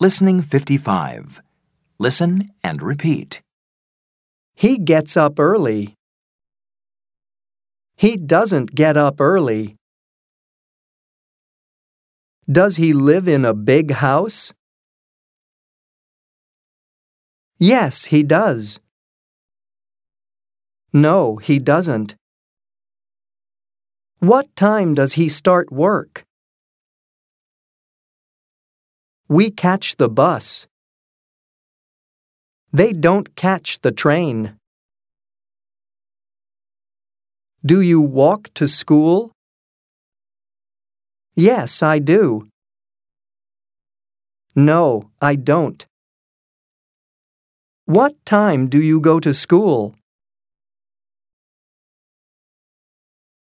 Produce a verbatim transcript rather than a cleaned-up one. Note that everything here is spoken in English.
Listening fifty-five. Listen and repeat. He gets up early. He doesn't get up early. Does he live in a big house? Yes, he does. No, he doesn't. What time does he start work? We catch the bus. They don't catch the train. Do you walk to school? Yes, I do. No, I don't. What time do you go to school?